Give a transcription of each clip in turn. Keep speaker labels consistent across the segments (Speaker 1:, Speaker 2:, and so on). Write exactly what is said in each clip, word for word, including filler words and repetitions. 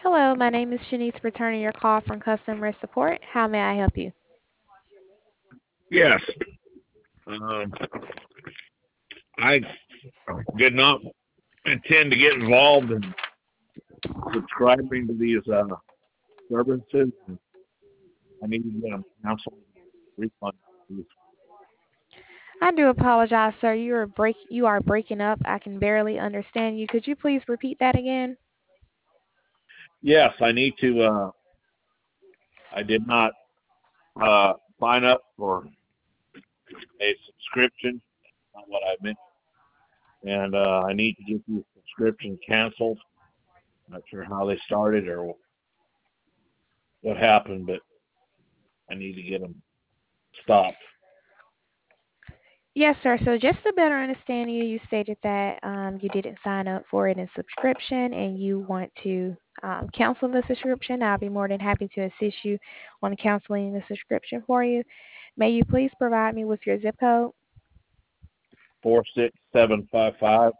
Speaker 1: Hello, my name is Shanice, returning your call from customer support. How may I help you?
Speaker 2: Yes. Um, I did not intend to get involved in subscribing to these uh, services. I need to get a cancel refund. Please.
Speaker 1: I do apologize, sir. You are break you are breaking up. I can barely understand you. Could you please repeat that again?
Speaker 2: Yes, I need to. Uh, I did not uh, sign up for a subscription. Not what I meant, and uh, I need to get these subscriptions canceled. Not sure how they started or what happened, but I need to get them stopped.
Speaker 1: Yes, sir. So just to better understand you, you stated that um, you didn't sign up for it in subscription and you want to um, cancel the subscription. I'll be more than happy to assist you on canceling the subscription for you. May you please provide me with your zip code?
Speaker 2: Four six seven five five.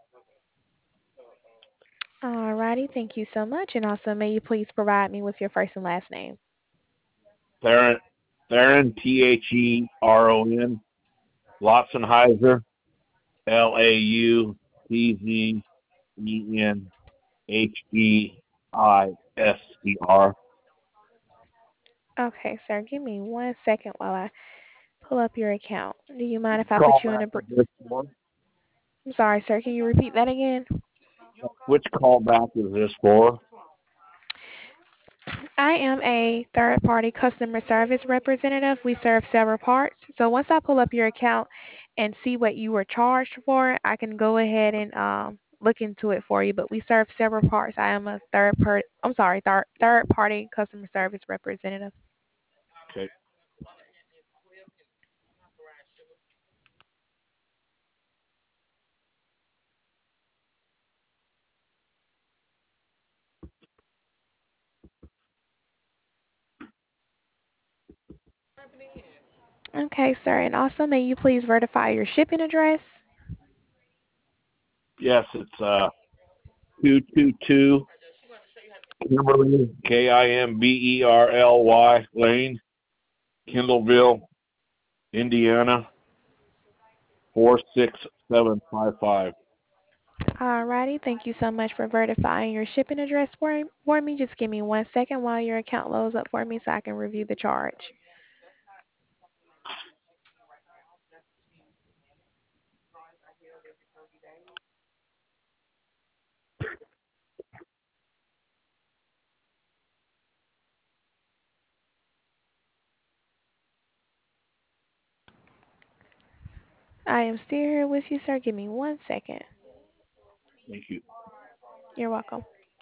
Speaker 1: Alrighty, thank you so much. And also, may you please provide me with your first and last name?
Speaker 2: Theron, Theron, T H E R O N, Lotzenheiser, L A U C Z E N H E I S E R.
Speaker 1: Okay, sir. Give me one second while I pull up your account. Do you mind if I put
Speaker 2: Call
Speaker 1: you in
Speaker 2: back
Speaker 1: a? Br-
Speaker 2: is this for?
Speaker 1: I'm sorry, sir. Can you repeat that again?
Speaker 2: Which callback is this for?
Speaker 1: I am a third-party customer service representative. We serve several parts. So once I pull up your account and see what you were charged for, I can go ahead and um, look into it for you. But we serve several parts. I am a third per. I'm sorry, third third-party customer service representative.
Speaker 2: Okay.
Speaker 1: Okay, sir. And also, may you please verify your shipping address?
Speaker 2: Yes, it's uh two two two Kimberly K I M B E R L Y Lane, Kindleville, Indiana four six seven five five.
Speaker 1: Alrighty, thank you so much for verifying your shipping address for, for me. Just give me one second while your account loads up for me so I can review the charge. I am still here with you, sir. Give me one second.
Speaker 2: Thank you.
Speaker 1: You're welcome.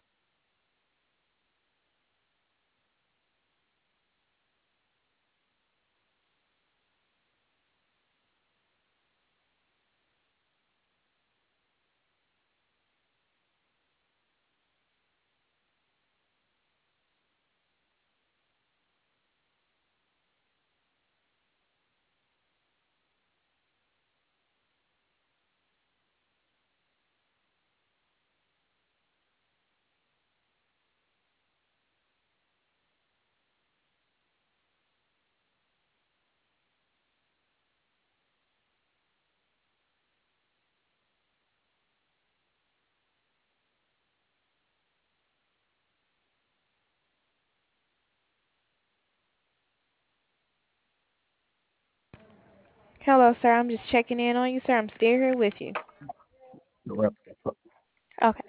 Speaker 1: Hello, sir. I'm just checking in on you, sir. I'm still here with you. Okay.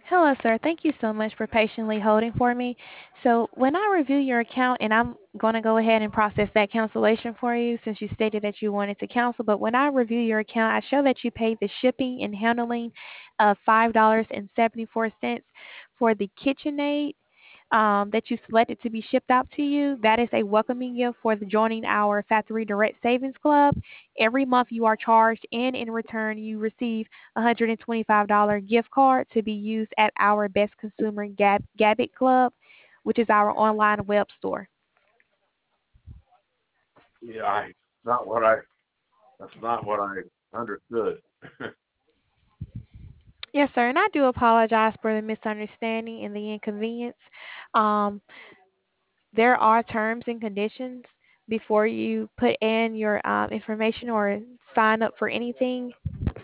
Speaker 1: Hello, sir. Thank you so much for patiently holding for me. So, when I review your account, and I'm going to go ahead and process that cancellation for you since you stated that you wanted to cancel, but when I review your account, I show that you paid the shipping and handling of five dollars and seventy-four cents for the KitchenAid um, that you selected to be shipped out to you. That is a welcoming gift for the joining our Factory Direct Savings Club. Every month you are charged, and in return you receive a one hundred twenty-five dollars gift card to be used at our Best Consumer Gab- Gabbit Club, which is our online web store.
Speaker 2: Yeah, I not what I that's not what I understood.
Speaker 1: Yes, sir, and I do apologize for the misunderstanding and the inconvenience. Um, there are terms and conditions before you put in your um, information or sign up for anything.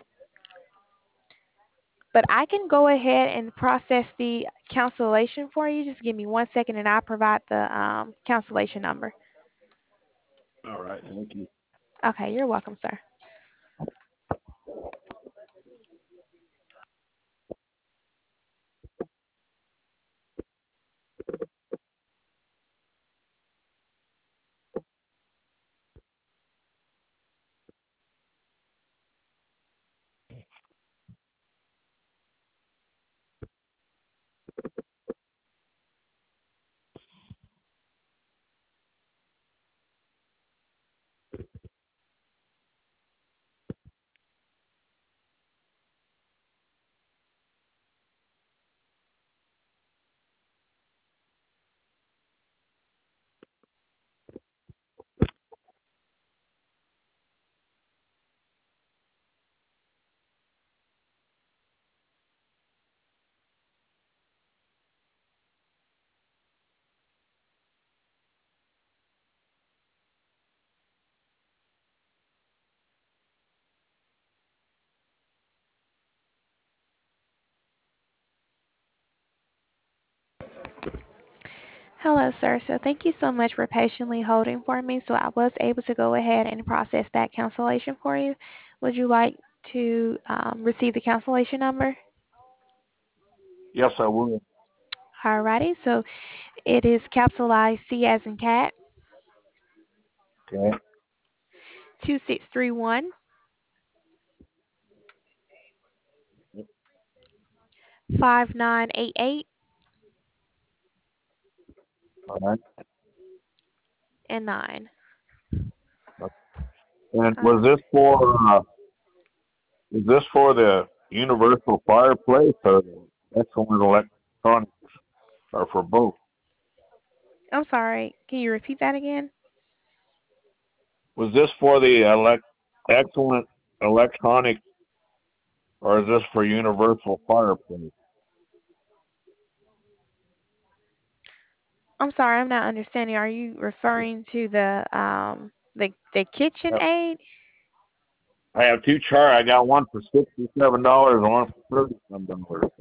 Speaker 1: But I can go ahead and process the cancellation for you. Just give me one second and I'll provide the um, cancellation number.
Speaker 2: All right, thank you.
Speaker 1: Okay, you're welcome, sir. Hello, sir. So thank you so much for patiently holding for me. So I was able to go ahead and process that cancellation for you. Would you like to um, receive the cancellation number?
Speaker 2: Yes, I will.
Speaker 1: Alrighty. So it is capsulized C as in cat,
Speaker 2: Okay.
Speaker 1: two six three one, five nine eight eight,
Speaker 2: All right.
Speaker 1: and nine.
Speaker 2: And was
Speaker 1: Uh,
Speaker 2: this for uh, is this for the universal fireplace or the excellent electronics, or for both?
Speaker 1: I'm sorry. Can you repeat that again?
Speaker 2: Was this for the elect excellent electronic, or is this for universal fireplace?
Speaker 1: I'm sorry. I'm not understanding. Are you referring to the um the the kitchen
Speaker 2: Yep.
Speaker 1: aid?
Speaker 2: I have two char. I got one for sixty-seven dollars and one for thirty-seven dollars.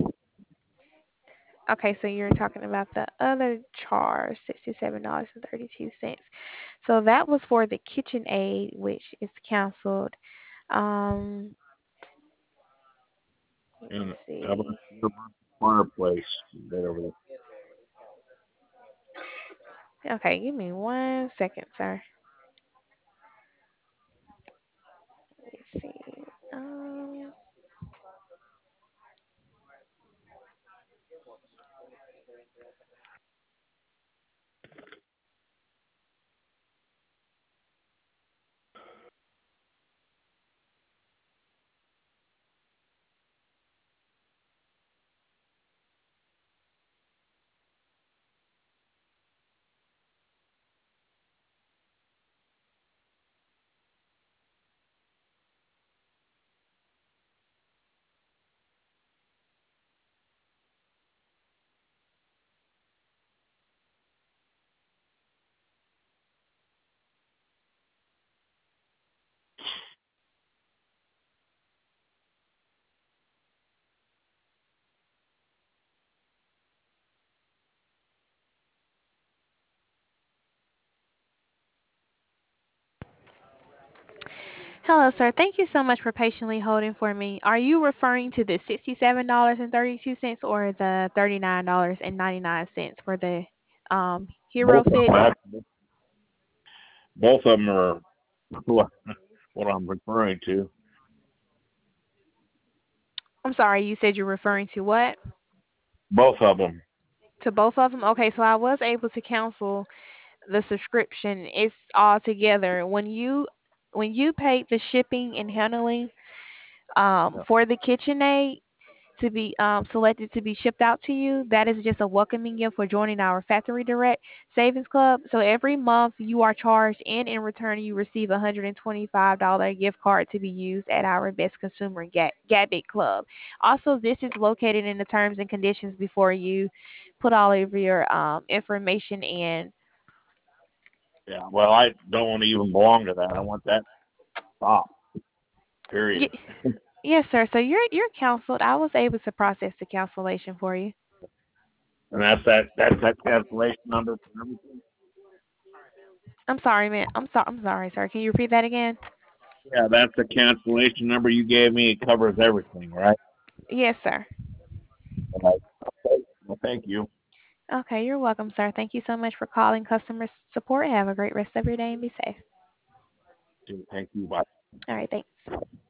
Speaker 1: Okay, so you're talking about the other charge, sixty-seven dollars and thirty-two cents. So that was for the kitchen aid, which is canceled. Um, let me
Speaker 2: And how about
Speaker 1: see.
Speaker 2: universal fireplace? There over there.
Speaker 1: Okay, give me one second, sir. Let's see. Um, Hello, sir. Thank you so much for patiently holding for me. Are you referring to the sixty-seven dollars and thirty-two cents or the thirty-nine dollars and ninety-nine cents for the um, Hero
Speaker 2: Both of
Speaker 1: Fix?
Speaker 2: them, actually. Both of them are what, what I'm referring to.
Speaker 1: I'm sorry, you said you're referring to what?
Speaker 2: Both of them.
Speaker 1: To both of them? Okay, so I was able to cancel the subscription. It's all together. When you when you paid the shipping and handling um,
Speaker 2: Yeah.
Speaker 1: for the KitchenAid, to be um, selected to be shipped out to you, that is just a welcoming gift for joining our Factory Direct Savings Club. So every month you are charged, and in return you receive a one hundred twenty-five dollars gift card to be used at our Best Consumer Ga- Gadget Club. Also, this is located in the terms and conditions before you put all of your um, information in.
Speaker 2: Yeah. Well, I don't want to even belong to that. I want that stop.
Speaker 1: Y-
Speaker 2: Period.
Speaker 1: yes, sir. So you're you're canceled. I was able to process the cancellation for you.
Speaker 2: And that's that. That's that cancellation number for everything.
Speaker 1: I'm sorry, man. I'm sorry. I'm sorry, sir. Can you repeat that again?
Speaker 2: Yeah, that's the cancellation number you gave me. It covers everything, right?
Speaker 1: Yes, sir.
Speaker 2: Right. Okay. Well, thank you.
Speaker 1: Okay, you're welcome, sir. Thank you so much for calling customer support. Have a great rest of your day and be safe.
Speaker 2: Thank you. Bye.
Speaker 1: All right, thanks.